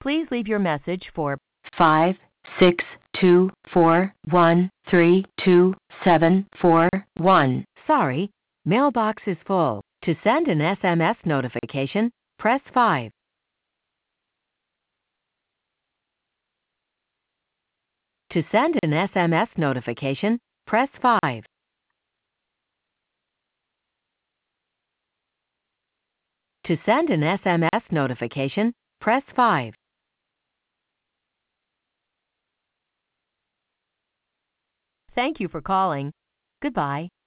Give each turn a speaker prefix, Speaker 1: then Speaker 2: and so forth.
Speaker 1: Please leave your message for 562413271. Sorry, mailbox is full. To send an SMS notification, press 5. To send an SMS notification, press 5. To send an SMS notification, press 5. Thank you for calling. Goodbye.